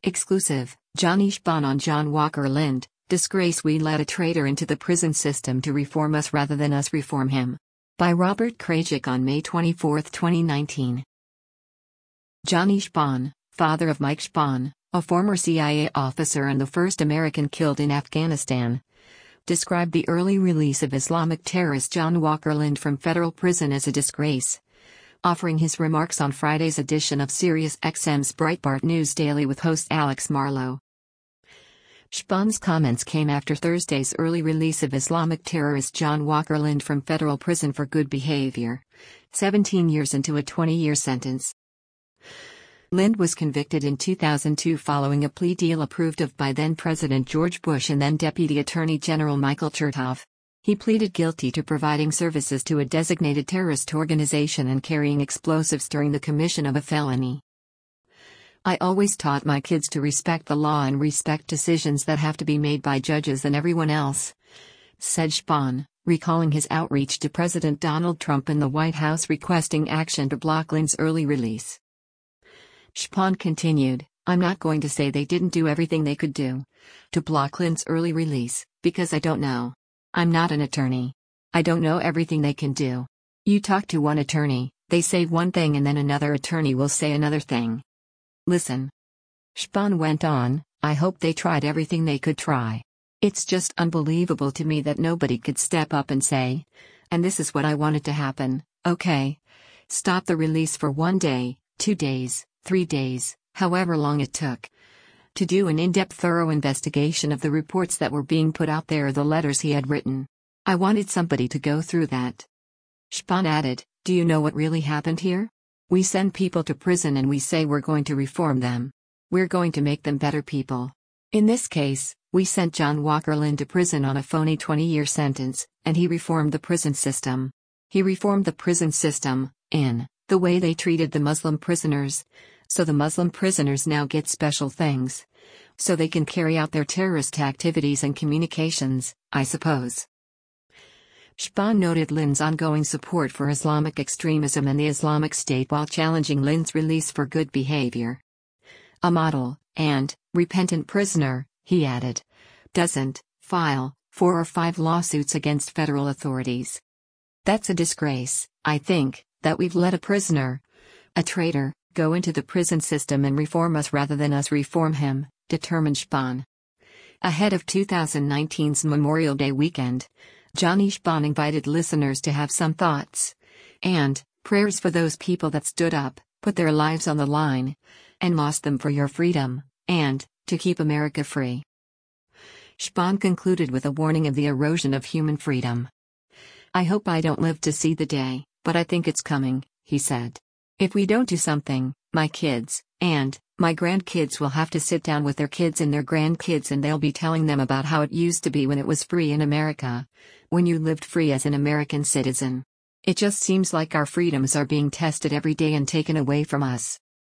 Exclusive, Johnny Spahn on John Walker Lind, disgrace we let a traitor into the prison system to reform us rather than us reform him. By Robert Krajcik on May 24, 2019. Johnny Spahn, father of Mike Spahn, a former CIA officer and the first American killed in Afghanistan, described the early release of Islamic terrorist John Walker Lind from federal prison as a disgrace, offering his remarks on Friday's edition of SiriusXM's Breitbart News Daily with host Alex Marlow. Spahn's comments came after Thursday's early release of Islamic terrorist John Walker Lind from federal prison for good behavior, 17 years into a 20-year sentence. Lind was convicted in 2002 following a plea deal approved of by then-President George Bush and then-Deputy Attorney General Michael Chertoff. He pleaded guilty to providing services to a designated terrorist organization and carrying explosives during the commission of a felony. I always taught my kids to respect the law and respect decisions that have to be made by judges and everyone else, said Spahn, recalling his outreach to President Donald Trump in the White House requesting action to block Lind's early release. Spahn continued, I'm not going to say they didn't do everything they could do to block Lind's early release, because I don't know. I'm not an attorney. I don't know everything they can do. You talk to one attorney, they say one thing and then another attorney will say another thing. Listen. Spahn went on, I hope they tried everything they could try. It's just unbelievable to me that nobody could step up and say, and this is what I wanted to happen, okay. Stop the release for 1 day, 2 days, 3 days, however long it took, to do an in-depth thorough investigation of the reports that were being put out there or the letters he had written. I wanted somebody to go through that. Spahn added, do you know what really happened here? We send people to prison and we say we're going to reform them. We're going to make them better people. In this case, we sent John Walker Lind to prison on a phony 20-year sentence, and he reformed the prison system. He reformed the prison system, in the way they treated the Muslim prisoners. So the Muslim prisoners now get special things. So they can carry out their terrorist activities and communications, I suppose. Spahn noted Lind's ongoing support for Islamic extremism and the Islamic State while challenging Lind's release for good behavior. A model, and repentant prisoner, he added, doesn't file 4 or 5 lawsuits against federal authorities. That's a disgrace, I think, that we've let a prisoner, a traitor, go into the prison system and reform us rather than us reform him, determined Spahn. Ahead of 2019's Memorial Day weekend, Johnny Spahn invited listeners to have some thoughts and prayers for those people that stood up, put their lives on the line, and lost them for your freedom, and to keep America free. Spahn concluded with a warning of the erosion of human freedom. I hope I don't live to see the day, but I think it's coming, he said. If we don't do something, my kids, and my grandkids will have to sit down with their kids and their grandkids and they'll be telling them about how it used to be when it was free in America, when you lived free as an American citizen. It just seems like our freedoms are being tested every day and taken away from us.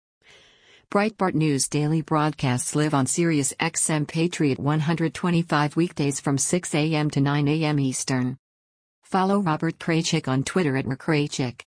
Breitbart News Daily broadcasts live on SiriusXM Patriot 125 weekdays from 6 a.m. to 9 a.m. Eastern. Follow Robert Krajcik on Twitter @RKrajcik.